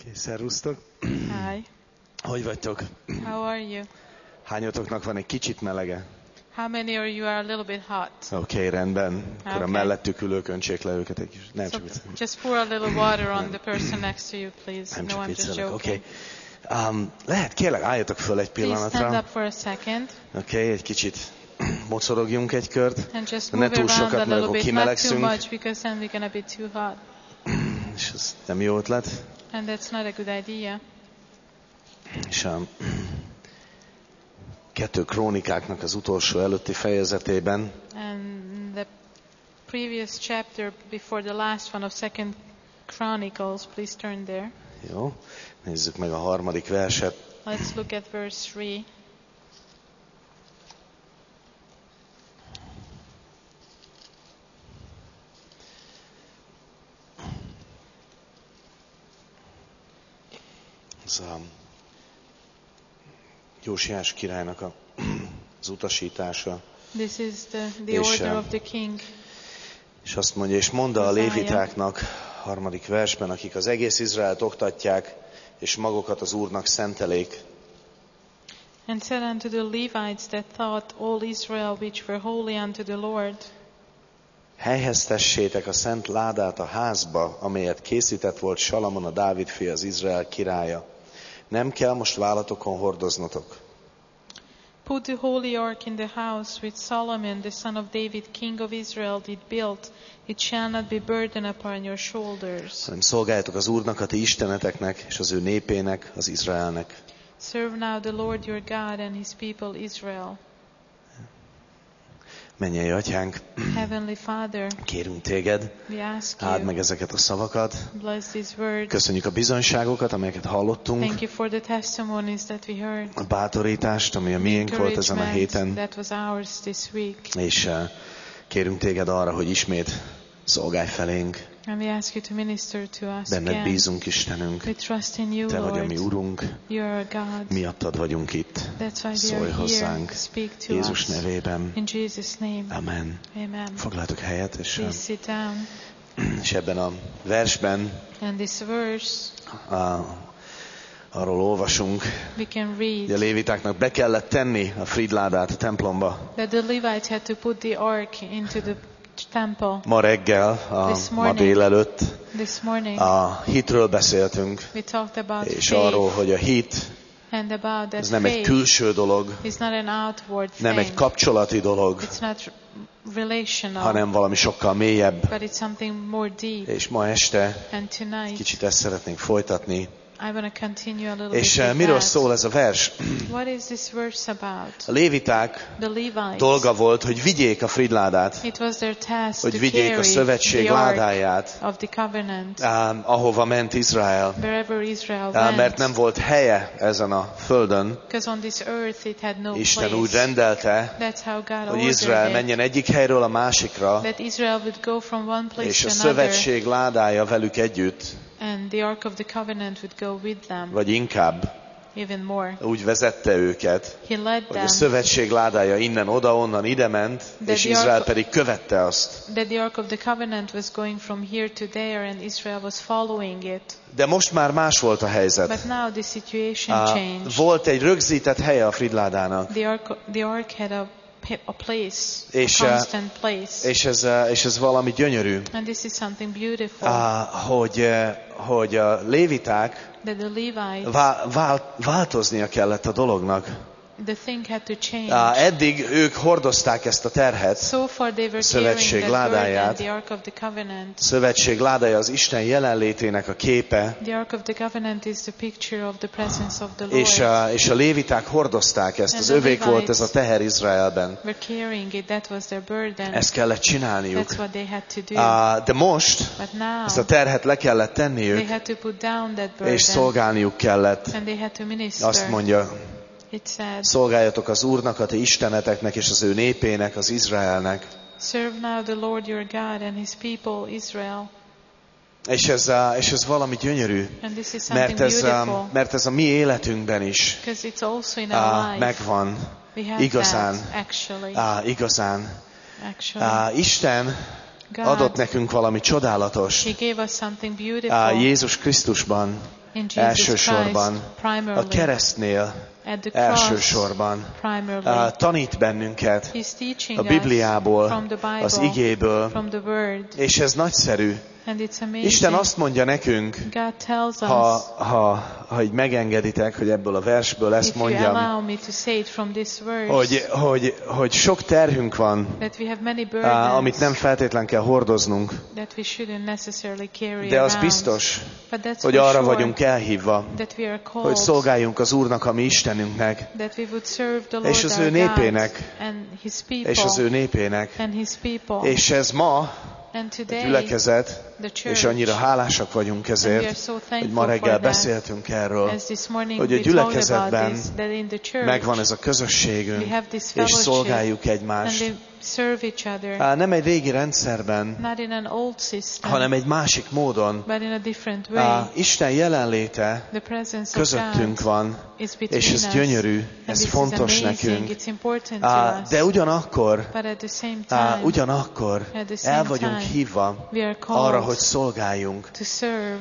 Szervusztok! Hi, Hogy vagytok? how are you? Hányatoknak van egy kicsit melege? How many of you are a little bit hot? Oké, rendben. Akkor a Okay. mellettük ülők öntsék le őket egy kis. Nem So csak viccelek. just pour a little water on the person next to you, please. Nem No, csak I'm just viccelek. joking. Oké. Lehet, kérlek, álljatok föl egy Please stand pillanatra. up for a second Oké, egy kicsit mocorogjunk egy kört. and just Ne move túl around sokat, a mert little akkor bit, not too kimelegszünk. much, because then we're going to be too hot. És ez nem jó ötlet. And that's not a good idea. És a 2 Krónikáknak az utolsó előtti fejezetében And the previous chapter before the last one of 2 Chronicles, please turn there. jó, nézzük meg a 3. verset. Let's look at verse 3. Ez a Jósiás királynak az utasítása. This is the És, order of the king. És azt mondja, és mondd a lévitáknak, 3. versben, akik az egész Izraelt oktatják, és magukat az Úrnak szentelék. And said unto the Levites that taught all Israel which were holy unto the Lord, Helyhez tessétek a szent ládát a házba, amelyet készített volt Salamon, a Dávid fia, az Izrael királya. Nem kell most vállatokon hordoznotok. put the holy ark in the house which Solomon the son of David king of Israel did build. It shall not be burden upon your shoulders. Hanem szolgáljatok az Úrnak, a ti isteneteknek, és az ő népének, az Izraelnek. Serve now the Lord your God and his people Israel. Mennyei Atyánk, Heavenly Father, kérünk téged, we ask áld you, meg ezeket a szavakat. bless these words. Köszönjük a bizonyságokat, amelyeket hallottunk, Thank you for the testimonies that we heard. a bátorítást, ami a miénk volt ezen a héten, That was ours this week. és kérünk téged arra, hogy ismét szolgálj felénk. And we ask you to minister to us Benned again. bízunk, Istenünk, We trust in you, te vagy a mi Lord. Urunk, You are God. miattad vagyunk itt. That's why we Szólj are here. hozzánk, Speak to Jézus us. nevében. In Jesus' name. Amen. Amen. Foglaltok helyet, Please sit down. és ebben a versben And this verse arról olvasunk, we can hogy a read lévitáknak be kellett tenni a fridládát a templomba. that the Levites had to put the ark into the temple. Ma reggel, This ma morning. délelőtt This morning a hitről beszéltünk, we talked about és faith arról, hogy a hit and about that ez nem egy faith külső dolog, is not an outward nem egy thing. kapcsolati dolog, It's not relational, hanem valami sokkal mélyebb. but it's something more deep. És ma este And tonight kicsit ezt szeretnénk folytatni. I want to continue a little És bit with miről that. szól ez a vers? What is this verse about? A léviták The Levites. dolga volt, hogy vigyék a fridládát, It was their task hogy to vigyék a carry szövetség the ark ládáját, of the covenant ahova ment Izrael. wherever Israel went. Mert nem volt helye ezen a földön. Because on this earth it had no Isten place. úgy rendelte, That's how God hogy Izrael ordered it. menjen egyik helyről a másikra, That Israel would go from one place és to a another, szövetség ládája velük együtt, and the ark of the covenant would go with them, vagy inkább even more. úgy vezette őket, He led hogy a them, szövetség ládája innen oda, onnan ide ment, De és the Izrael ark- pedig követte azt. that the ark of the covenant was going from here to there, and Israel was following it. De most már más volt a helyzet. But now the situation changed. Volt egy rögzített helye a fridládának, The ark had a place, És, a constant place. és ez valami gyönyörű, And this is something beautiful, hogy a léviták that the Levites, változnia kellett a dolognak. the thing had to change. Eddig ők hordozták ezt a terhet, So far they were szövetség carrying that burden, ládáját. the Ark of the Covenant. Szövetség ládája az Isten jelenlétének a képe, The Ark of the Covenant is the picture of the presence of the Lord. és a léviták hordozták ezt, And az the övék volt Levites ez a teher Izraelben. Were carrying it, that was their burden. Ezt kellett csinálniuk. That's what they had to do. De most But now ezt a terhet le kellett they tenniük, had to put down that burden, és szolgálniuk kellett. and they had to minister. Azt mondja, It said, szolgáljatok az Úrnak, a ti isteneteknek és az ő népének, az Izraelnek. serve now the Lord your God and his people Israel. És ez valami gyönyörű, And this is something beautiful, mert ez a mi életünkben is because it's also in our life. megvan. We have Igazán. that, actually. Igazán. Actually. Isten God, adott nekünk valami csodálatos He gave us something beautiful Jézus Krisztusban. in Jesus elsősorban, Christ, a primarily, keresztnél at the cross, elsősorban primarily. tanít bennünket He's teaching a Bibliából, us from the Bible, az igéből, from the Word, és ez nagyszerű. and it's amazing. Isten azt mondja nekünk, God tells us, ha így megengeditek, hogy ebből a versből ezt if you mondjam, allow me to say it from this verse, hogy sok terhünk van, that we have many burdens, amit nem feltétlen kell hordoznunk, that we shouldn't necessarily carry de az around. biztos, But that's hogy for arra sure vagyunk elhívva, that we are called, hogy szolgáljunk az Úrnak, a mi Istenünknek, that we would serve the Lord és az ő our népének, God and His people, és az ő népének. and His people. És ez ma And a today, gyülekezet, the church, és annyira hálásak vagyunk and we are ezért, so hogy thankful ma reggel for that. beszéltünk erről, As this morning hogy a we talked about gyülekezetben this, that in the church megvan ez a közösségünk, we have this és fellowship, szolgáljuk and egymást. we serve each other, Nem egy régi rendszerben, not in an old system, hanem egy másik módon. but in a different way. Isten jelenléte The presence of közöttünk God van, is between és ez us, gyönyörű, and ez this fontos is amazing, nekünk. it's important to us, De ugyanakkor, but at the same time, ugyanakkor at the same el vagyunk time, hívva we are called arra, hogy szolgáljunk. to serve,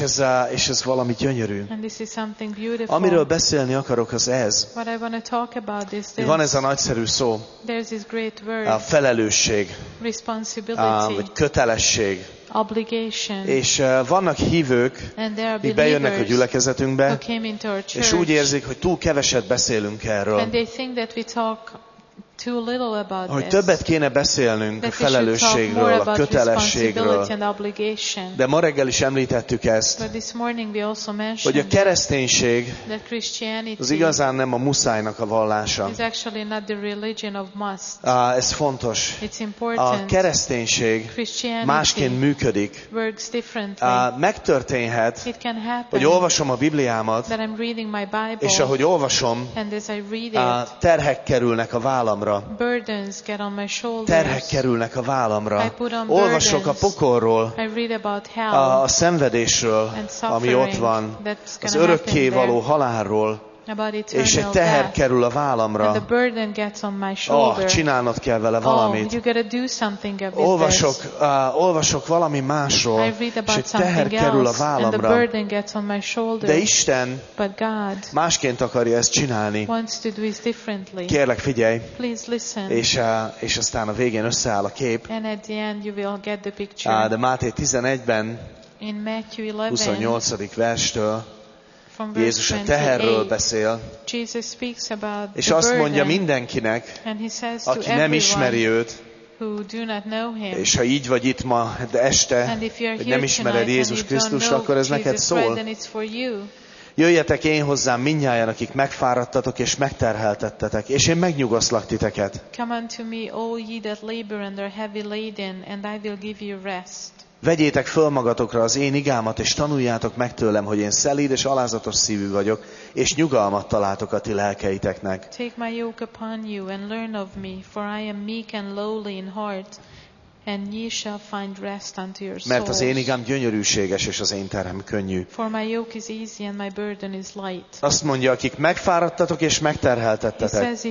És ez valami gyönyörű. and this is something beautiful. Amiről beszélni akarok, az ez. What I want to talk about is this. Van ez a nagyszerű szó, There's this great word, a felelősség, responsibility, vagy kötelesség. obligation, És vannak hívők, and there are akik bejönnek a believers who gyülekezetünkbe, came into our és úgy church, érzik, hogy túl keveset beszélünk erről. and they think that we talk too little about Hogy this, többet kéne beszélnünk a that we should talk more felelősségről, a about kötelességről. responsibility and obligation. De ma reggel is említettük ezt, But this morning we also hogy mentioned a kereszténység that Christianity az igazán nem a muszájnak a vallása. is actually not the religion of must. Ez fontos. It's A important. kereszténység Christianity másként működik. works differently. Megtörténhet, It can happen hogy olvasom a Bibliámat, that I'm reading my Bible, és ahogy olvasom, and as I read it, terhek kerülnek a vállamra. burdens get on my shoulders. Terhek kerülnek a vállamra. I put on Olvasok a burdens. pokolról, I read about hell a szenvedésről, and ami suffering ott van, that's az gonna örökké happen való there, halálról, about és egy eternal teher death, kerül a and the vállamra. burden gets on my shoulder. Csinálnod kell vele Oh, valamit. you gotta do something about this. Olvasok valami másról, I read és about egy teher something kerül a else, and the vállamra. burden gets on my shoulder. De Isten But God másként akarja ezt csinálni. wants to do it differently. Kérlek, figyelj, Please listen. és aztán a végén összeáll a kép. And at the end you will get the picture. De Máté 11-ben, In Matthew 11, 28. verstől from verse Jézus a teherről 28, beszél, Jesus speaks about és the azt mondja burden, mindenkinek, and he says to aki nem ismeri everyone őt, who do not know him, és ha így vagy itt ma este, and if you're hogy here nem ismered tonight and Jézus you don't Krisztust, know akkor ez neked Jesus Christ, szól. then it's for you. Jöjjetek én hozzám mindnyájan, akik megfáradtatok és megterheltettetek, és én megnyugoszlak titeket. Come unto me, all ye that labor and are heavy laden, and I will give you rest. Vegyétek föl magatokra az én igámat, és tanuljátok meg tőlem, hogy én szelíd és alázatos szívű vagyok, és nyugalmat találtok a ti lelkeiteknek. Take my yoke upon you, and learn of me, for I am meek and lowly in heart, and ye shall find rest unto your Mert az én souls. igám gyönyörűséges, és az én terhem könnyű. For my yoke is easy, and my burden is light. Azt mondja, akik megfáradtatok és He megterheltettetek. says,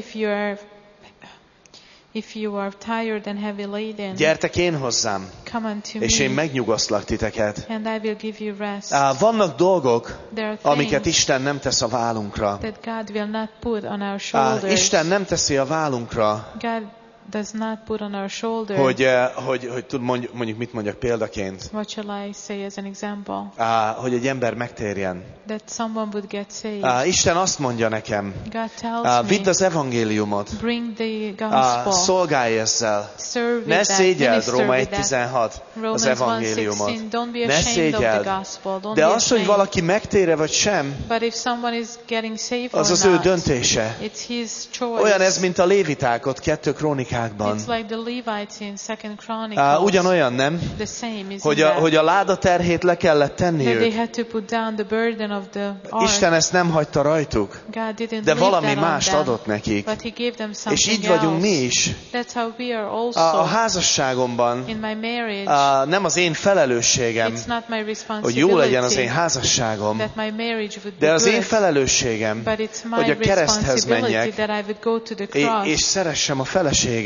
if you are tired and heavy laden, Gyertek én hozzám, come unto és én me, megnyugoszlak titeket. and I will give you rest. Vannak dolgok, There are amiket things Isten nem tesz a vállunkra. that God will not put on our shoulders. Isten nem teszi a vállunkra, God does not put on our shoulder. hogy tud mondjuk mit mondjak példaként, What shall I say as an example? hogy egy ember megtérjen. That someone would get saved. Isten azt mondja nekem, God tells vidd me, az evangéliumot, bring the gospel. szolgálj ezzel. Serve with Ne that, szégyeld, minister Róma with that. 1.16, az Romans evangéliumot. 1:16, don't be Ne ashamed of szégyeld. the gospel. Don't De be az, hogy ashamed. valaki megtére vagy sem, But if someone is getting saved az or az ő not, döntése. it's his choice. Olyan ez, mint a lévitákot 2 Krónikákban. It's like the Levites in 2 Chronicles. Ugyanolyan, nem? The same is Hogy a láda terhét le kellett that they tenniük. had to put down the burden of the ark. Isten ezt nem hagyta rajtuk, God didn't de leave valami that on mást them, adott nekik. but he gave them something És így vagyunk mi else. is. That's how we are also. A házasságomban In my marriage, nem az én felelősségem, it's not my hogy responsibility jó legyen az én házasságom, that my marriage would de be az én good, felelősségem, but it's hogy my a kereszthez responsibility menjek, that I would go to the cross és szeressem a and feleségem,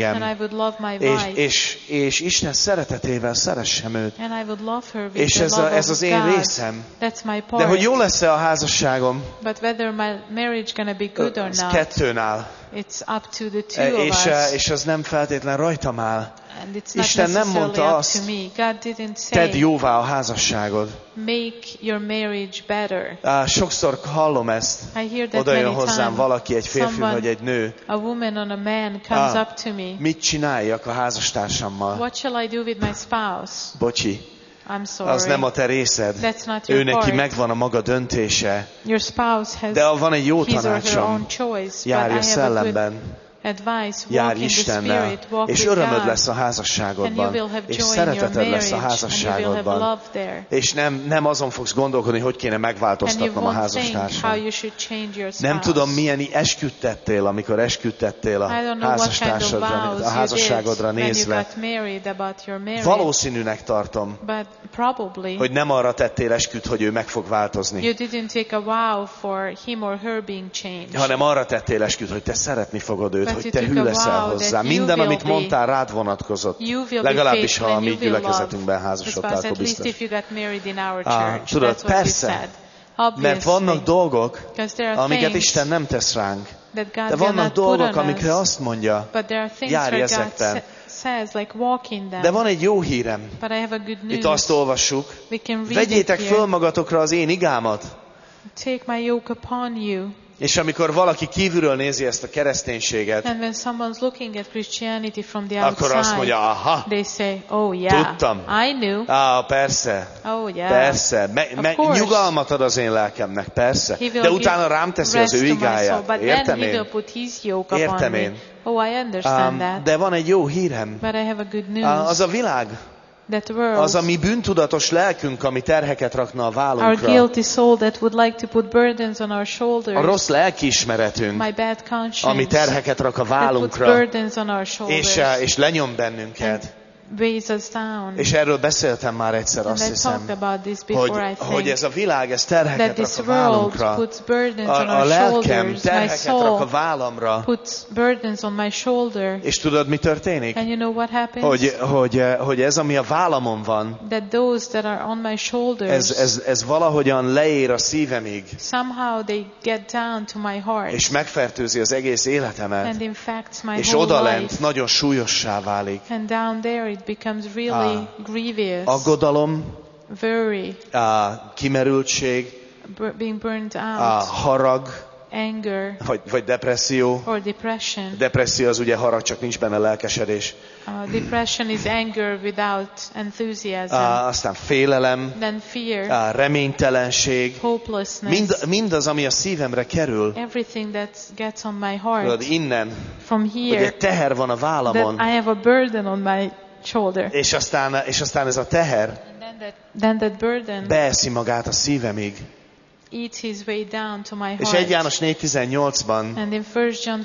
feleségem, And I would love my wife. és Isten szeretetével szeressem őt. And I would love her with És the love ez az of én God. részem. That's my De hogy part. jó lesz-e a házasságom, But whether my marriage gonna be good or ez not, kettőn áll. it's up to the two of us. És az nem feltétlen rajtam áll. And it's not Isten nem necessarily mondta up azt, to me. God didn't tedd say, jóvá a házasságod. make your marriage better. Sokszor hallom ezt. I hear that Oda jön many hozzám times. valaki, egy férfi Someone, vagy egy nő. a woman or a man comes up to me. Mit csináljak a házastársammal? What shall I do with my spouse? Bocsi, I'm sorry. az nem a te részed. That's not your Ő neki part. megvan a maga döntése. Your spouse has De van egy jó his or her tanácsom. own choice. Járj a But I have a good szellemben. advice. Járj Walk in the Istennel, Spirit. Walk és with örömöd God. lesz a And you házasságodban, will have és joy in your szereteted lesz a marriage. And you will have házasságodban. love there. És nem azon fogsz gondolkodni, hogy kéne And you megváltoztatnom a won't think how házastársam. you should change your spouse. Nem tudom, milyen esküt tettél, amikor esküdtettél a I don't know what kind of vows a házasságodra you did when you nézve. got married about your marriage. Valószínűnek tartom, But probably hogy nem arra tettél esküt, hogy ő meg fog változni, you didn't take a vow for him or her being changed. hanem arra tettél esküt, hogy te szeretni fogod őt, But hogy you te took hű a leszel vow hozzá. that you Minden, will amit be- mondtál, rád vonatkozott. You will be Legalábbis, faithful ha a and mi you will love gyülekezetünkben the házasodtál, spouse, akkor at least biztos. if you got married in our Ah, church. tudod, That's what persze. you said. Mert Obviously, vannak dolgok, because there are amiket things Isten nem tesz ránk. that God De will vannak not put dolgok, on amikre us, azt mondja, but there are things járj where God ezekben. says, like walk in them. De van egy jó hírem. But I have a good news. Itt azt olvassuk, We can read vegyétek it föl here. magatokra az én igámat. Take my yoke upon you. És amikor valaki kívülről nézi ezt a kereszténységet, And when someone's looking at Christianity from the akkor azt outside, mondja, aha, they say, oh yeah, tudtam. I knew. Persze, Oh yeah. persze, Of course. nyugalmat ad az én lelkemnek, persze. He will De give utána rám teszi az rest ő to my soul, igáját. but then Értem he will én? put his yoke upon Értem me. én. Oh, I understand that. De van egy jó hírem. But I have a good news. Az a világ, That world, az a mi bűntudatos lelkünk, ami terheket rakna a our vállunkra. guilty soul that would like to put burdens on our shoulders, A rossz lelkiismeretünk, my bad conscience, ami terheket rak a that puts vállunkra, burdens on our shoulders, és lenyom bennünket. weighs us down. És erről beszéltem már egyszer, And azt I talked hiszem, about this before, I hogy think. ez a világ, ez That terheket this rak a world vállunkra. puts burdens on A our lelkem shoulders. My terheket rak a soul vállamra. puts burdens on my shoulder. És tudod, mi történik? And you know what happens? Hogy ez, ami a vállamon van, That those that are on my shoulders, ez valahogyan leér a szívemig, somehow they get down to my heart és megfertőzi az egész életemet, and infects my és whole odalent life. nagyon súlyossá válik. And down there it becomes really grievous, Aggodalom, worry, kimerültség, being burnt out, harag, anger, vagy depresszió. or depression. Depresszió az ugye harag, csak nincs benne lelkesedés. Depression is anger without enthusiasm. Aztán félelem, Then fear, reménytelenség, hopelessness, mindaz, ami a szívemre kerül. everything that gets on my Tudod, heart innen, from ugye here, teher van a vállamon, that I have a burden on my shoulder. és aztán ez a teher Then that burden beeszi magát a szívemig. eats his way down to my És heart. 1 János 4:18-ban And in 1 John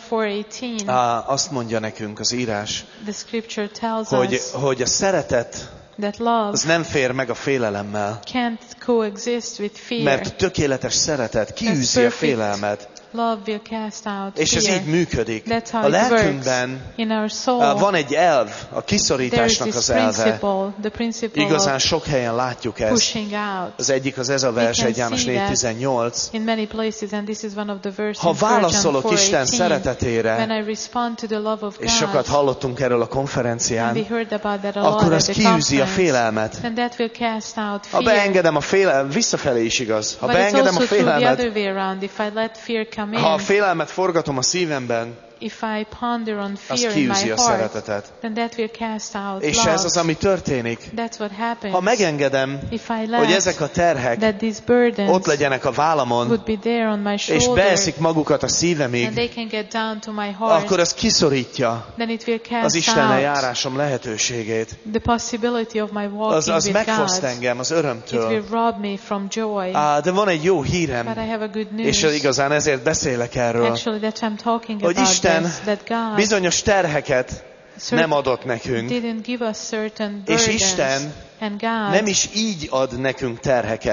4:18, azt mondja nekünk az írás, the scripture tells us hogy a szeretet that love az nem fér meg a félelemmel, can't coexist with fear. mert tökéletes szeretet kiűzi a perfect. félelmet, Love will cast out és ez fear. így működik. That's how A it works. lelkünkben In our soul, van egy elv, a there is kiszorításnak this az elve. principle, the principle Igazán of sok helyen látjuk ezt. pushing out. Az egyik az ez a vers, can 1 János see that 4:18. In many places, and this is one of the verses Ha in 1 John válaszolok Isten 4:18, szeretetére, when I respond to the love of és sokat God, hallottunk erről a and konferencián, we heard about that a lot akkor at az the kiűzi a conference, félelmet. then that will cast out Ha fear. beengedem a félelmet, visszafelé is igaz. Ha But it's beengedem a also true the félelmet, other way around. If I let fear come ha a in, félelmet forgatom a szívemben, if I ponder on az fear in my kiűzi a heart, szeretetet. then that will cast out És love. ez az, ami történik. That's what happens. Ha megengedem, If I hogy let ezek a terhek that these burdens ott legyenek a vállamon, would be there on my és shoulder, beeszik magukat a and szívemig, they can get down to my heart, akkor az kiszorítja then it will az cast Istennel out járásom lehetőségét. the possibility of my walking Az with megfoszt God. engem az It will örömtől. rob me from joy. De van egy jó But hírem, I have a good és news. igazán ezért beszélek erről, Actually, that's why I'm talking hogy about Isten this, that God bizonyos terheket nem adott nekünk, didn't give us certain és burdens, Isten and God nem is így ad nekünk terheket,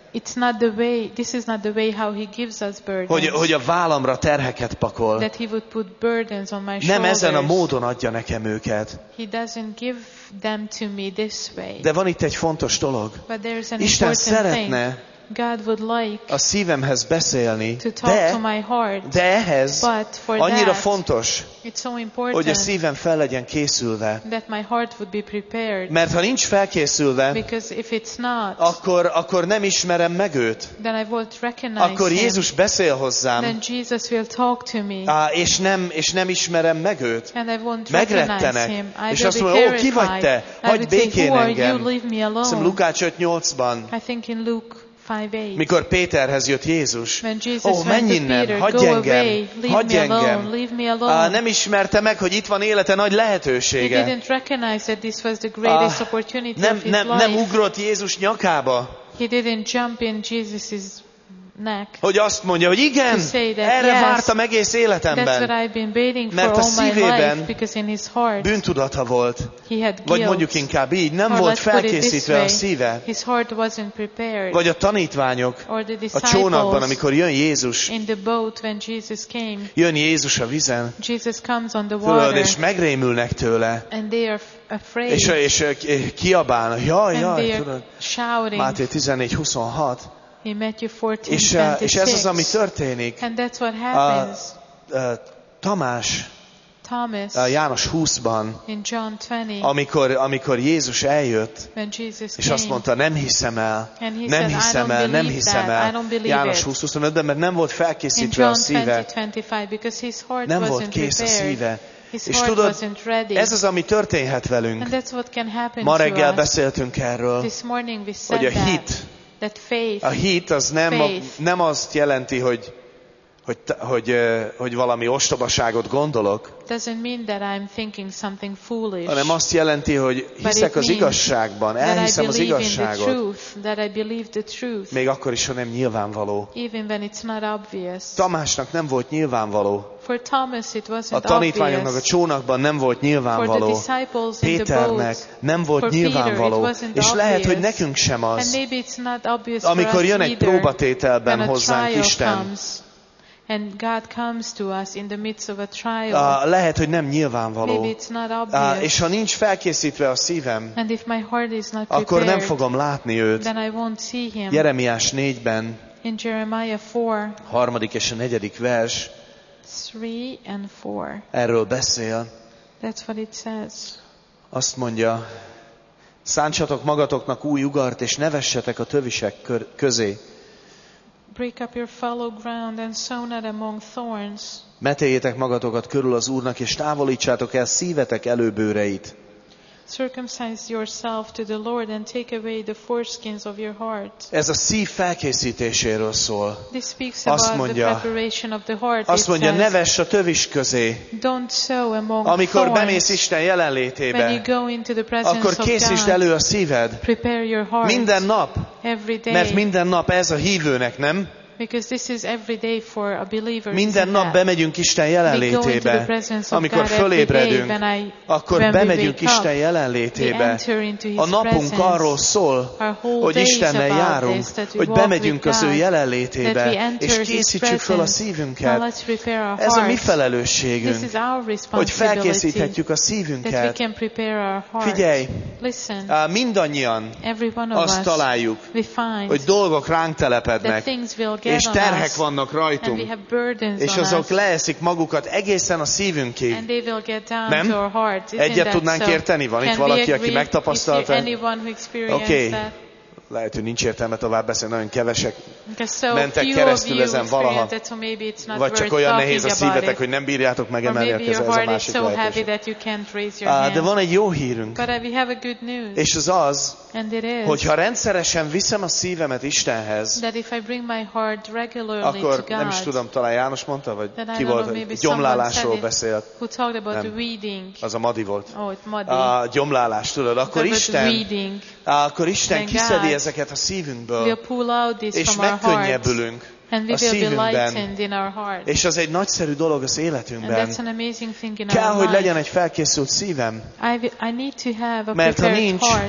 It's not the way, this is not the way how he gives us burdens. Hogy a vállamra terheket pakol. That he would put burdens on my Nem shoulders. ezen a módon adja nekem őket. He doesn't give them to me this way. De van itt egy fontos dolog. But there's an Isten important szeretne thing. God would like a szívemhez beszélni, to talk to my heart. de ehhez But for annyira that, fontos, it's so important hogy a szívem fel legyen készülve. that my heart would be prepared. Mert ha nincs felkészülve, Because if it's not, akkor nem ismerem meg őt. then I won't recognize Akkor him. Jézus beszél hozzám, Then Jesus will talk to me. és nem ismerem meg őt. And I won't recognize Megrettenek. him. I És will azt be mondja, ki vagy terrified. te? I Hagyd would say, békén who are you? engem. Leave me Azt alone. Lukács 5:8-ban, I think in Luke 5:8. mikor Péterhez jött Jézus. When Jesus Menj went to innen, Peter, hagyj go engem, away, hagyj leave me alone, engem. leave me alone. Nem ismerte meg, hogy itt van élete nagy He lehetősége. didn't recognize that this was the greatest opportunity of his Nem life. ugrott Jézus nyakába, He didn't jump in Jesus' neck. hogy azt mondja, hogy igen, To say that, erre yes, vártam egész That's what életemben. I've been waiting for Mert a all my szívében life, because in his heart Bűntudata volt. he had Vagy guilt. mondjuk inkább így, nem Or volt let's put it this felkészítve a way, szíve. his heart wasn't prepared. Vagy a tanítványok Or the a csónakban, disciples amikor jön Jézus, in the boat when Jesus came. jön Jézus a vízen, Jesus comes on the tudod, water és megrémülnek tőle, and they are afraid. és kiabálnak, jaj, and they tudod, are shouting Máté 14:26, in Matthew 14, és ez az, ami 26. történik. And that's what happens. Tamás, Thomas János 20-ban, in John 20, amikor Jézus eljött, when Jesus és azt came, mondta, nem hiszem el, and he nem said, hiszem I don't el, nem believe hiszem that, I el. don't believe János it. 20:25-ben, mert nem volt In felkészítve a John szíve, 20:25, because his heart nem volt wasn't kész a prepared. szíve. His És heart tudod, wasn't ready. ez az, ami történhet velünk. And that's what can happen Ma to reggel us. beszéltünk erről, This morning we said hogy a hit, that faith, a hit az nem azt jelenti, hogy valami ostobaságot gondolok, doesn't mean that I'm thinking something foolish. hanem azt jelenti, hogy hiszek az igazságban, elhiszem az igazságot, that I believe the truth, még akkor is, ha nem nyilvánvaló. even when it's not obvious. Tamásnak nem volt nyilvánvaló. For Thomas it wasn't A tanítványoknak a obvious. csónakban nem volt For the nyilvánvaló. disciples in the Péternek boat, nem volt for Peter, nyilvánvaló. it wasn't És lehet, hogy obvious. nekünk sem and az. maybe it's not obvious Amikor for us jön egy either, próbatételben when a hozzánk trial Isten, comes, and God comes to us in the midst of a trial. Lehet, hogy nem nyilvánvaló. Maybe it's not obvious. És ha nincs felkészítve a szívem, And if my heart is not akkor prepared, nem fogom látni őt. then I won't see him. Jeremiás 4-ben, In Jeremiah 4, 3. és a 4. vers 3 and 4, erről beszél. that's what it says. Azt mondja, szántsatok magatoknak új ugart, és ne vessetek a tövisek közé. Break up your fallow ground and sow not among thorns. Metéljétek magatokat körül az Úrnak, és távolítsátok el szívetek előbőreit. Circumcise yourself to the Lord and take away the foreskins of your heart. Ez a szív felkészítéséről szól. This speaks Azt about mondja, the preparation of the heart. Azt It mondja, ne says, vess a tövis közé. don't sow among Amikor thorns. bemész Isten When you jelenlétébe, go into the presence akkor of készítsd God, elő a szíved. prepare your heart Minden nap. every day. Mert minden nap ez a hívőnek, nem? Because this is every day for a believer. Minden nap bemegyünk Isten jelenlétébe. Amikor fölébredünk, akkor bemegyünk Isten jelenlétébe. A napunk arról szól, hogy Istennel járunk, hogy bemegyünk az ő jelenlétébe, és készítsük föl a szívünket. Ez a mi felelősségünk, hogy felkészíthetjük a szívünket. Figyelj, mindannyian azt találjuk, hogy dolgok ránk telepednek, és terhek vannak rajtunk, és azok leeszik magukat egészen a szívünkig. Nem? Egyet tudnánk érteni? Van itt valaki, aki megtapasztalta? Oké. Lehet, hogy nincs értelme tovább beszélni, nagyon kevesek mentek keresztül ezen valaha. Vagy csak olyan nehéz a szívetek, hogy nem bírjátok megemelni a kezet, ez a másik lehetőség. De van egy jó hírünk. És az az, hogyha rendszeresen viszem a szívemet Istenhez, akkor nem is tudom, talán János mondta, vagy ki volt, gyomlálásról beszélt. Nem, az a Madi volt. A gyomlálás, tudod, akkor Isten kiszedi ezeket a szívünkből, és megkönnyebbülünk a szívünkben, és az egy nagyszerű dolog az életünkben. Kell, hogy legyen egy felkészült szívem, mert ha nincs,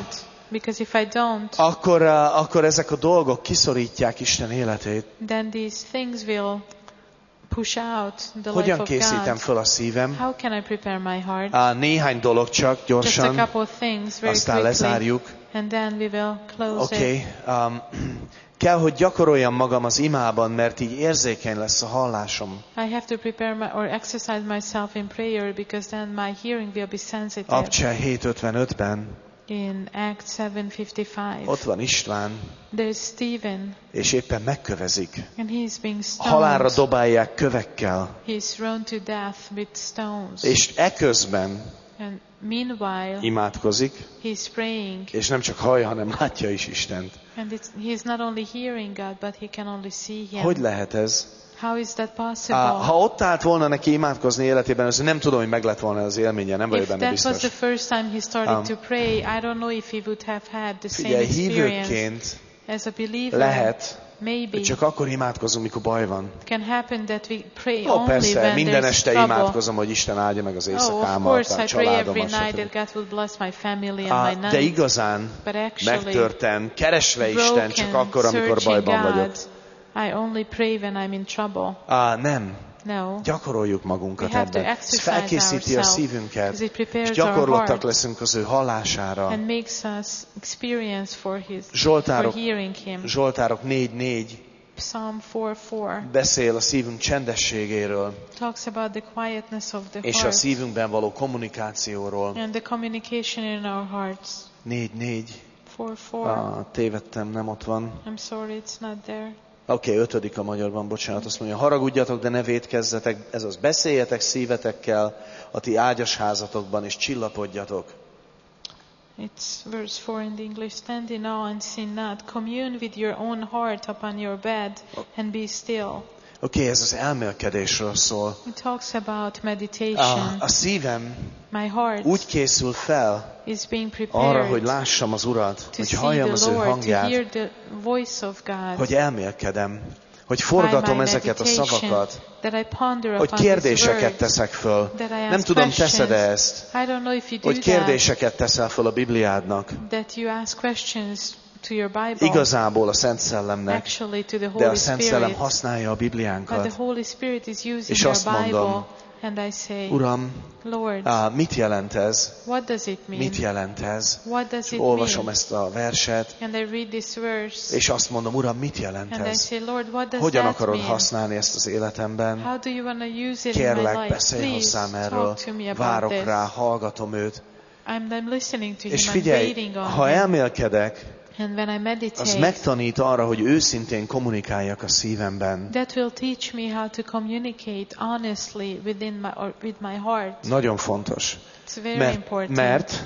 Because if I don't, akkor ezek a dolgok kiszorítják Isten életét. Then these things will push out the life Hogyan of készítem God. föl a szívem? How can I prepare my heart? Néhány dolog csak, Just a gyorsan, couple of things very aztán quickly, lezárjuk. and then we will close it. Kell, hogy gyakoroljam magam az imában, mert így érzékeny lesz a hallásom. I have to prepare or exercise myself in prayer because then my hearing will be sensitive. Abcsel 7:55-ben In Acts 7:55. ott van István, There is Stephen, és éppen megkövezik. and he is being stoned. Halálra dobálják kövekkel. He is thrown to death with stones. És eközben And meanwhile, imádkozik, he is praying. és nem csak hallja, hanem látja is Istent. And he is not only hearing God, but he can only see Him. Hogy lehet ez? How is that possible? Ha ott állt volna neki imádkozni életében, az nem tudom, hogy meg lett volna az élménye, nem vagyok If benne that was biztos. the first time he started to pray, I don't know if he would have had the same Figyelj, experience. hívőként As a believer, lehet, maybe hogy csak akkor imádkozunk, mikor baj van. it can happen that we pray only Persze, when minden there's este trouble. imádkozom, hogy Isten áldja meg az Of éjszakámat, course, a I pray every családomat, night that stb. God will bless my family and my De night. igazán But actually, megtörtént, keresve Isten broken, csak akkor, amikor searching bajban vagyok. God, I only pray when I'm in trouble. Nem. No. Gyakoroljuk magunkat We have to ebben. Ez exercise felkészíti a ourselves, szívünket, because it prepares és our gyakorlottak heart. leszünk az ő hallására. And makes us experience for hearing Him. Zsoltárok 4:4 Psalm 4:4 beszél a szívünk csendességéről, talks about the quietness of the és a heart szívünkben való kommunikációról. and the communication in our hearts. 4:4 4:4. Tévedtem, nem ott van. I'm sorry, it's not there. Oké, 5. a magyarban, bocsánat, azt mondja, haragudjatok, de ne vétkezzetek, ez az beszéljetek szívetekkel a ti ágyas házatokban, és csillapodjatok. It's verse 4 in the English. Stand in awe and sin not. Commune with your own heart upon your bed and be still. Oké, ez az elmélkedésről szól. It talks about meditation. A szívem My heart úgy készül fel is being prepared arra, hogy lássam az Urat, to hogy see halljam the az ő Lord, to hangját, hear the voice of God. hogy elmélkedem, hogy By forgatom my ezeket a meditation, szavakat, that I ponder hogy upon these kérdéseket words, teszek föl. that I ask Nem tudom, questions. teszed-e ezt? I don't know if you do Hogy kérdéseket teszel föl a Bibliádnak. that you ask questions to your Bible. Igazából a Szent Szellemnek, Actually to the de a Holy Szent Szellem Spirit. használja a But Bibliánkat. the Holy Spirit is using És your azt mondom, Bible, and I say, Uram, Lord, mit jelent ez? what does it mean? Mit jelent ez? What does it Olvasom mean? ezt a verset, And I read this verse, és azt mondom, Uram, mit jelent and I ez? say, Lord, what does Hogyan that akarod mean? használni ezt az életemben? How do you want to use it in my Kérlek, life? beszélj Please hozzám erről, talk to me about várok this. rá, hallgatom őt. I'm listening to És Him, I'm figyelj, waiting on ha Him. elmélkedek, And when I meditate, az megtanít arra, hogy őszintén kommunikáljak a szívemben. that will teach me how to communicate honestly with my heart. Nagyon fontos. It's very important.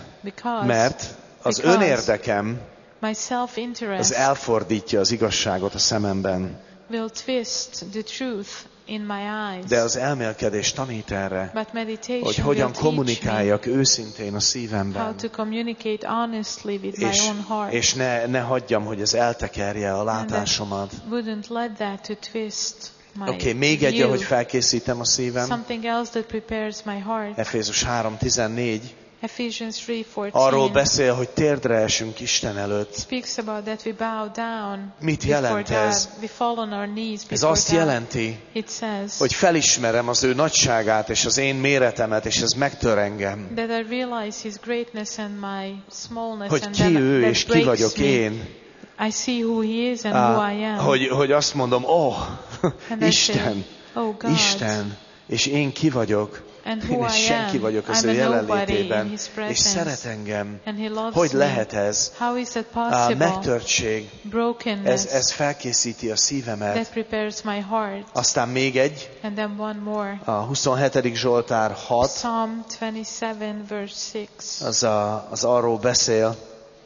Mert az önérdekem my self-interest az elfordítja az igazságot a szememben. will twist the truth in my eyes. De az elmélkedés tanít erre, But meditation hogy hogyan will teach kommunikáljak őszintén a me how szívemben. to communicate honestly with my own heart. És ne hagyjam, hogy ez eltekerje a látásomat. Wouldn't let that to twist my Oké, még egy, view. ahogy felkészítem a szívem. Something else that prepares my heart. Efézus 3:14. Ephesians 3:14 Arról beszél, hogy térdre esünk Isten előtt. speaks about that we bow down Mit before jelent God. ez? We fall on our knees Ez before azt God. jelenti, It says hogy felismerem az ő nagyságát és az én méretemet, és ez megtör engem. that I realize His greatness and my smallness, Hogy and ki then ő that és ki breaks vagyok me. én. I see who He is and who I am. Hogy azt mondom, And I Isten, say, oh God, Isten, és én ki vagyok. and Én who is I senki am. vagyok az I'm ő a nobody in jelenlétében, His és presence. szeret engem. And He loves Hogy me. lehet ez? How is that possible? Megtörtség. Brokenness. Ez felkészíti a That szívemet. prepares my heart. Aztán még egy, And then one more. a 27. Zsoltár 6, Psalm 27 verse 6 az arról beszél,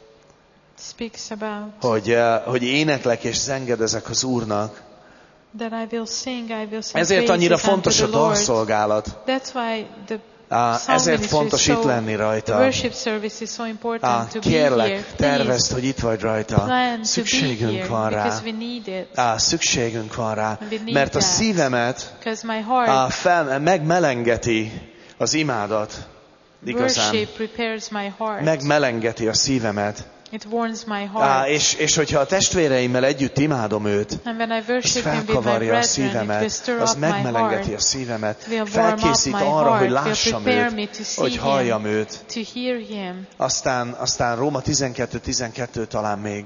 speaks about hogy éneklek és zengedezek az Úrnak. that I will sing Ezért annyira praises unto fontos the a Lord. dalszolgálat. That's why the Ezért fontos itt lenni the rajta. worship service is so important to be here. Kérlek, tervezd, hogy itt vagy rajta. Plan to be Szükségünk here van rá. because we need it. Szükségünk van rá. We need Mert a that. szívemet Because my heart megmelengeti az imádat. Igazán. worship prepares my heart. Megmelengeti a szívemet. It warms my heart. És hogyha a testvéreimmel együtt imádom őt, az felkavarja a szívemet, az megmelengeti a szívemet, felkészít arra, hogy lássam őt, hogy halljam őt. Aztán Róma 12:12 talán még.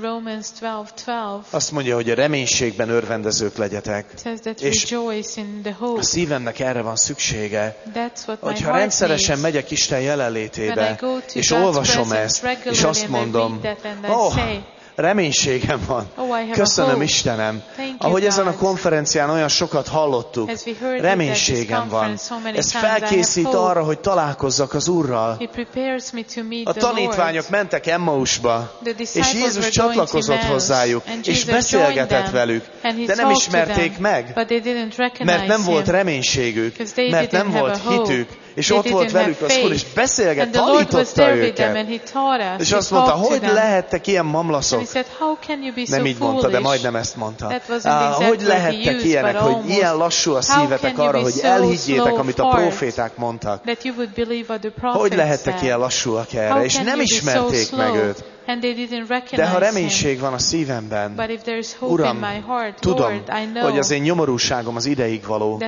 Azt mondja, hogy a reménységben örvendezők legyetek. És a szívemnek erre van szüksége. Hogyha rendszeresen megyek Isten jelenlétébe, és olvasom ezt, és azt mondom, reménységem van. Köszönöm, Istenem. Ahogy ezen a konferencián olyan sokat hallottuk, reménységem van. Ez felkészít arra, hogy találkozzak az Úrral. A tanítványok mentek Emmausba, és Jézus csatlakozott hozzájuk, és beszélgetett velük, de nem ismerték meg, mert nem volt reménységük, mert nem volt hitük, és ott volt velük az Úr, és beszélget, tanította őket. És azt mondta, hogy lehettek ilyen mamlaszok? Nem így mondta, de majdnem ezt mondta. Hogy lehettek ilyenek, hogy ilyen lassú a szívetek arra, hogy elhiggyétek, amit a próféták mondtak? Hogy lehettek ilyen lassúak erre? És nem ismerték meg őt. De ha reménység van a szívemben, Uram, tudom, hogy az én nyomorúságom az ideig való,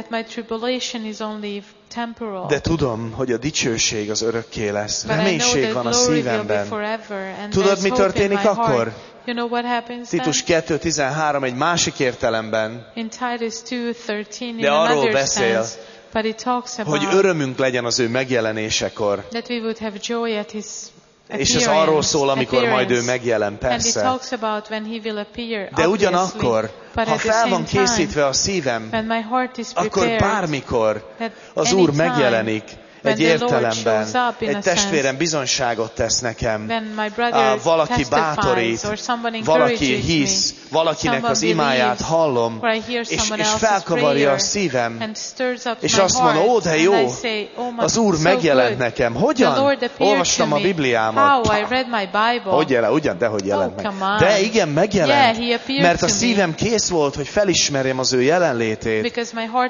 de tudom, hogy a dicsőség az örökké lesz. Reménység van a szívemben. Tudod, mi történik akkor? Titus 2:13 egy másik értelemben, de arról beszél, hogy örömünk legyen az ő megjelenésekor. És ez arról szól, amikor majd ő megjelen, persze. De ugyanakkor, ha fel van készítve a szívem, akkor bármikor az Úr megjelenik egy értelemben, egy testvérem bizonyságot tesz nekem, valaki bátorít, valaki hisz, valakinek az imáját hallom, és felkavarja a szívem, és azt mondom, de jó, az Úr megjelent nekem. Hogyan? Olvastam a Bibliámat. Ugyan, dehogy jelent meg. De igen, megjelent, mert a szívem kész volt, hogy felismerjem az ő jelenlétét.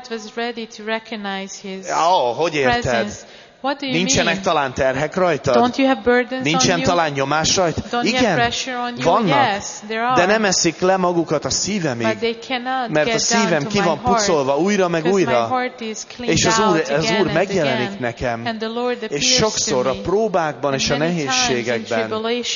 Hogy érted? Nincsenek talán terhek rajtad? Nincsen talán nyomás rajtad? Igen, vannak, de nem eszik le magukat a szívemig, mert a szívem ki van pucolva újra meg újra, és az Úr megjelenik nekem, és sokszor a próbákban és a nehézségekben.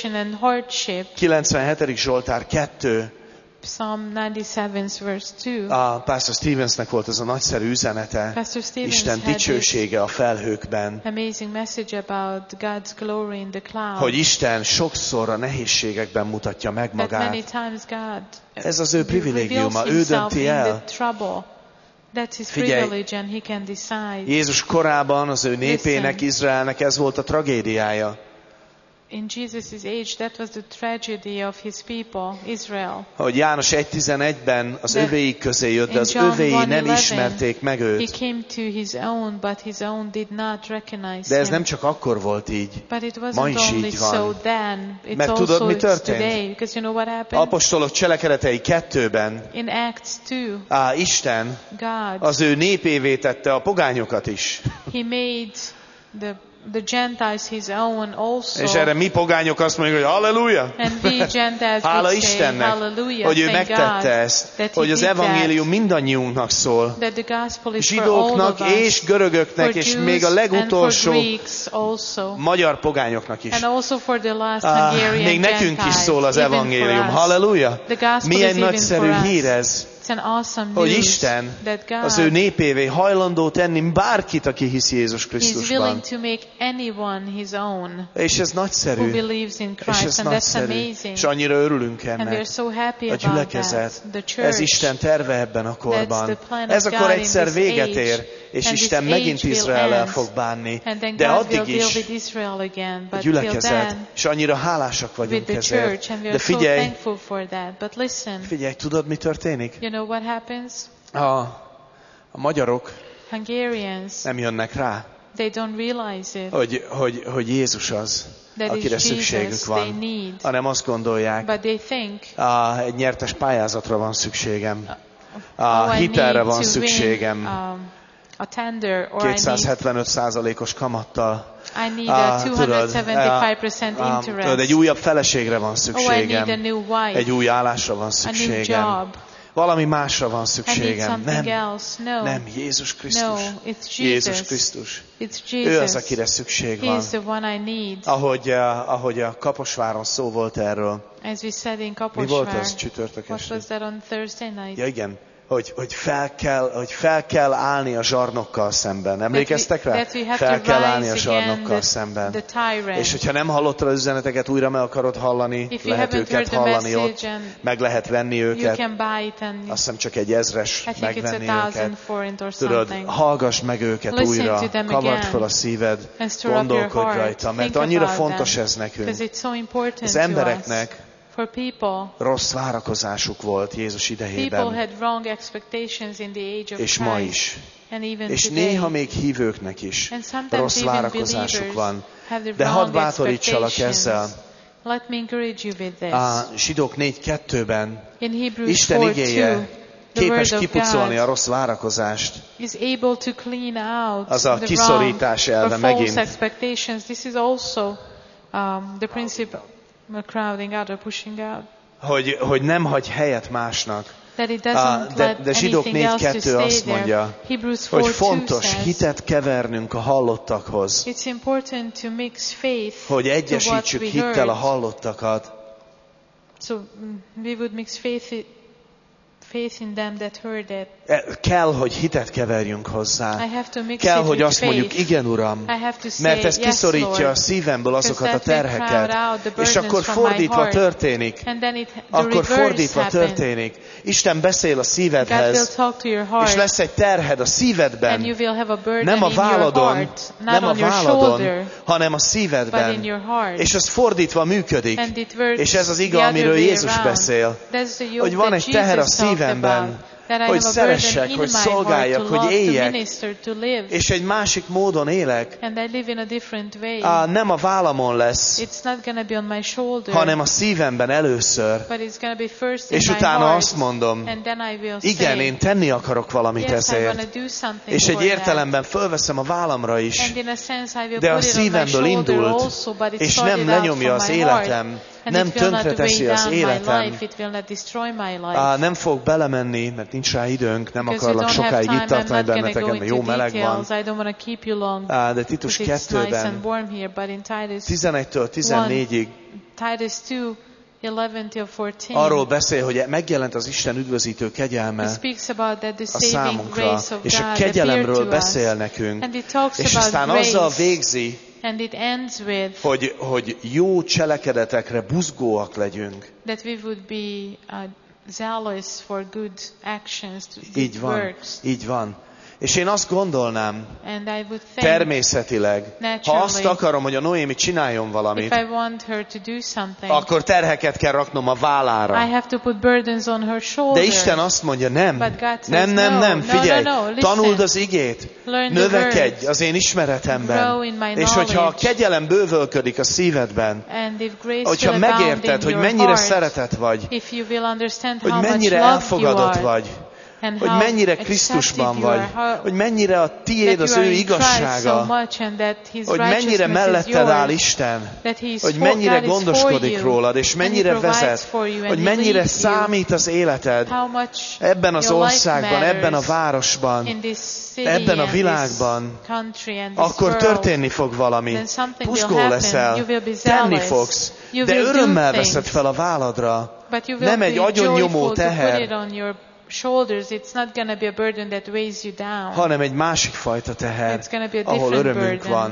97. Zsoltár 2. Psalm 97 verse 2. Pastor Stevensnek volt ez a nagyszerű üzenete. Isten dicsősége a felhőkben. Amazing message about God's glory in the clouds. Hogy Isten sokszor a nehézségekben mutatja meg magát. Ez az ő privilégiuma, ő dönti el. Figyelj, Jézus korában az ő népének, Izraelnek ez volt a tragédiája. In Jesus' age, that was the tragedy of his people, Israel. Hogy János 1:11-ben az övéi közé jött, de az övéi nem ismerték meg őt. He came to his own, but his own did not recognize de ez nem csak akkor volt így. Ma is így van. Mert tudod, mi történt? Today, because you know what happened? Apostolok cselekedetei 2-ben in Acts 2, Isten az ő népévé tette a pogányokat is. He made the Gentiles his own also. És erre mi pogányok azt mondjuk, hogy halleluja! Hála Istennek, hogy ő megtette ezt, hogy az evangélium mindannyiunknak szól. Zsidóknak és görögöknek, és még a legutolsó magyar pogányoknak is. Még nekünk is szól az evangélium. Halleluja! Milyen nagyszerű hír ez! Hogy Isten az ő népévé hajlandó tenni bárkit, aki hisz Jézus Krisztusban. És ez nagyszerű. És ez nagyszerű. És annyira örülünk ennek. A gyülekezet. Ez Isten terve ebben a korban. Ez akkor egyszer véget ér, és Isten megint Izraellel fog bánni. De addig is a gyülekezet. És annyira hálásak vagyunk ezért. De figyelj, tudod, mi történik? know what happens? A magyarok Hungarians, nem jönnek rá, they don't realize it, hogy Jézus az, akire szükségük van, hanem azt gondolják, but they think, egy nyertes pályázatra van szükségem, hitelre van szükségem, a tender, or 275%-os kamattal. I need a 275% interest. Egy újabb feleségre van szükségem. I need a new wife. Egy új állásra van szükségem. A new job. Valami másra van szükségem. Nem, Jézus Krisztus. No, it's Jézus Krisztus. It's Jesus. Ő az, akire szükség van. He is the one I need. Ahogy a Kaposváron szó volt erről. As we said in Kaposvár. Mi volt az csütörtök este? What was that on Thursday night? Ja, igen. Hogy fel kell állni a zsarnokkal szemben. Emlékeztek rá? Fel kell állni a zsarnokkal szemben. És hogyha nem hallottad az üzeneteket, újra meg akarod hallani, lehet őket hallani ott, meg lehet venni őket. Azt hiszem csak egy 1000-es megvenni őket. Tudod, hallgass meg őket újra, kavard fel a szíved, gondolkodj rajta, mert annyira fontos ez nekünk. Az embereknek rossz várakozásuk volt Jézus idejében. És ma is. És néha még hívőknek is rossz várakozásuk van. De hadd bátorítsalak ezzel. A Zsidók 4:2-ben Isten igéje képes kipucolni a rossz várakozást. Az a kiszorítás elve megint. Crowding out or pushing out. Hogy nem hagy helyet másnak. De Zsidók 4:2 azt mondja, hogy fontos hitet kevernünk a hallottakhoz. Hogy egyesítsük hittel a hallottakat. So we would mix faith in them that heard it. Kell, hogy hitet keverjünk hozzá. Kell, hogy azt mondjuk, igen, Uram, mert ez kiszorítja a szívemből azokat a terheket. És akkor fordítva történik. Akkor fordítva történik. Isten beszél a szívedhez, és lesz egy terhed a szívedben. Nem a válladon, hanem a szívedben. És ez fordítva működik. És ez az ige, amiről Jézus beszél. Hogy van egy teher a szívemben, hogy szeressek, hogy szolgáljak, hogy éljek, és egy másik módon élek. Nem a vállamon lesz, hanem a szívemben először. És utána azt mondom, igen, én tenni akarok valamit ezért. És egy értelemben fölveszem a vállamra is, de a szívemből indult, és nem lenyomja az életem. Nem tönkreteszi az életem. Nem fog belemenni, mert nincs rá időnk, nem akarlak sokáig itt tartani benneteket, mert jó meleg van. De Titus 2-ben 11-től 14-ig arról beszél, hogy megjelent az Isten üdvözítő kegyelme a számunkra, és a kegyelemről beszél nekünk, és aztán azzal végzi, and it ends with hogy jó cselekedetekre buzgóak legyünk. That we would be zealous for good actions, így van, works. Így van. És én azt gondolnám, természetileg, ha azt akarom, hogy a Noémi csináljon valamit, akkor terheket kell raknom a vállára. De Isten azt mondja, nem, figyelj, tanuld az igét, növekedj az én ismeretemben, és hogyha a kegyelem bővölködik a szívedben, hogyha megérted, hogy mennyire szeretett vagy, hogy mennyire elfogadott vagy, hogy mennyire Krisztusban vagy, hogy mennyire a tiéd az ő igazsága, hogy mennyire melletted áll Isten, hogy mennyire gondoskodik rólad, és mennyire vezet, hogy mennyire számít az életed ebben az országban, ebben a városban, ebben a világban, akkor történni fog valami. Buzgó leszel, tenni fogsz, de örömmel veszed fel a válladra. Nem egy agyonnyomó teher, it's not going to be a burden that weighs you down. Hanem egy másik fajta teher, ahol örömünk van,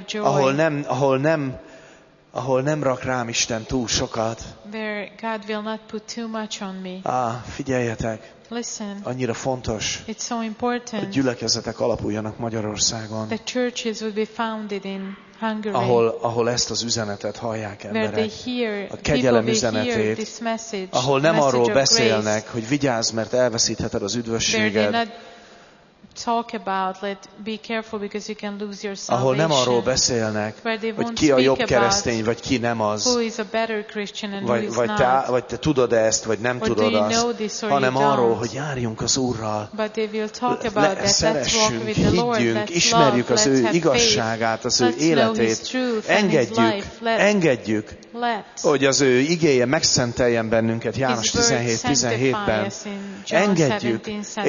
ahol nem rak rám Isten túl sokat. Where God will not put too much on me. Figyeljetek! Listen. Annyira fontos, it's so important, hogy gyülekezetek alapuljanak Magyarországon. The churches will be founded in Hungary, ahol ezt az üzenetet hallják emberek, a kegyelem üzenetét, ahol nem arról beszélnek, hogy vigyázz, mert elveszítheted az üdvösséged, talk about, be careful because you can lose your salvation. Ahol nem arról beszélnek, hogy ki a jobb keresztény, vagy ki nem az. Who is a better Christian and who is not. Vagy te tudod ezt, vagy nem tudod azt, hanem arról, hogy járjunk az Úrral. Szeressünk, higgyünk, ismerjük az ő igazságát, az ő életét. Engedjük, hogy az ő igéje megszenteljen bennünket János 17:17-ben. Engedjük,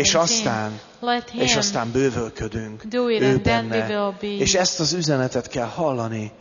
és aztán bővölködünk ő benne. És ezt az üzenetet kell hallani.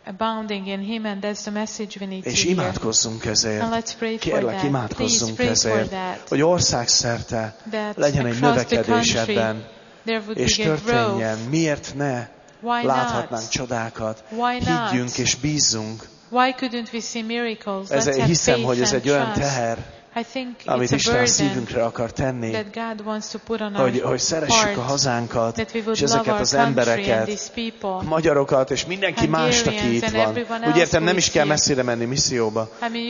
És imádkozzunk ezért. Kérlek, imádkozzunk ezért, hogy országszerte legyen egy növekedés ebben, és történjen. Miért ne láthatnánk csodákat? Higgyünk és bízzunk. Ezért hiszem, hogy ez egy olyan teher, amit Isten a szívünkre akar tenni, hogy szeressük a hazánkat, és ezeket az embereket, a magyarokat, és mindenki mást, aki itt van. Úgy értem, nem is kell messzire menni misszióba.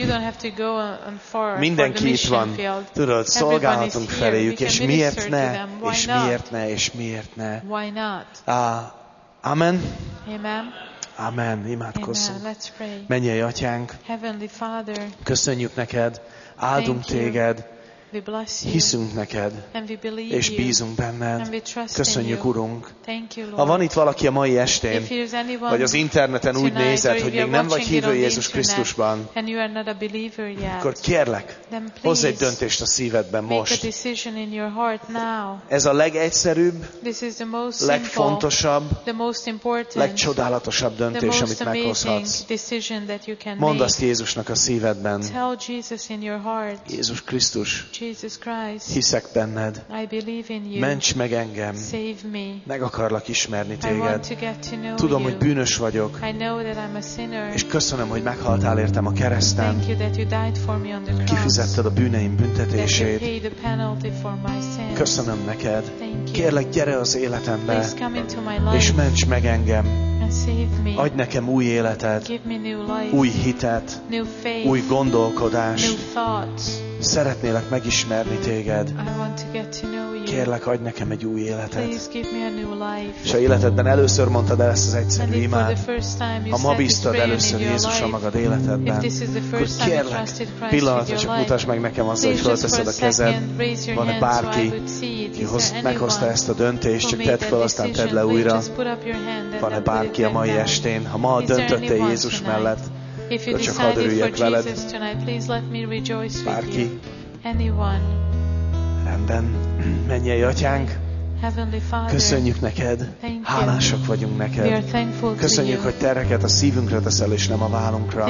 Mindenki itt van. Tudod, szolgálhatunk feléjük, és miért ne, és miért ne, és miért ne. Amen. Amen. Imádkozzunk. Mennyei Atyánk, köszönjük neked, áldunk téged, hiszünk neked, és bízunk benned. Köszönjük, Urunk. Ha van itt valaki a mai estén, vagy az interneten úgy nézed, hogy még nem vagy hívő Jézus Krisztusban, akkor kérlek, hozz egy döntést a szívedben most. Ez a legegyszerűbb, legfontosabb, legcsodálatosabb döntés, amit meghozhatsz. Mondd azt Jézusnak a szívedben. Jézus Krisztus, hiszek benned. Ments meg engem. Meg akarlak ismerni téged. Tudom, hogy bűnös vagyok. És köszönöm, hogy meghaltál értem a kereszten. Kifizetted a bűneim büntetését. Köszönöm neked. Kérlek, gyere az életembe, és ments meg engem. Adj nekem új életet, új hitet, új gondolkodást. Szeretnélek megismerni téged. Kérlek, adj nekem egy új életet. És a életedben először mondtad el ezt az egyszerű imát. Ha ma bíztad először Jézus a magad életedben, akkor kérlek, pillanatra csak mutasd meg nekem azt, hogy fölteszed a kezed. Van-e bárki, ki meghozta ezt a döntést, csak tedd fel, aztán tedd le újra. Van-e bárki a mai estén, ha ma döntöttél Jézus mellett, akkor csak hadd örüljek veled. Bárki? Rendben. Mennyei Atyánk, köszönjük neked, hálásak vagyunk neked. Köszönjük, hogy terheket a szívünkre teszel, és nem a vállunkra.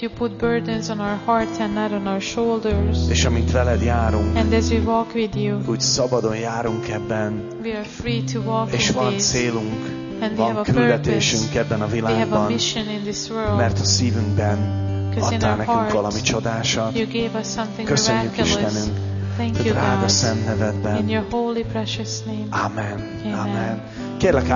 És amint veled járunk, úgy szabadon járunk ebben, és van célunk, van küldetésünk ebben a világban, mert a szívünkben adtál nekünk valami csodásat. Köszönjük, Istenünk, a drága szent nevedben. Amen. Amen. Kérlek,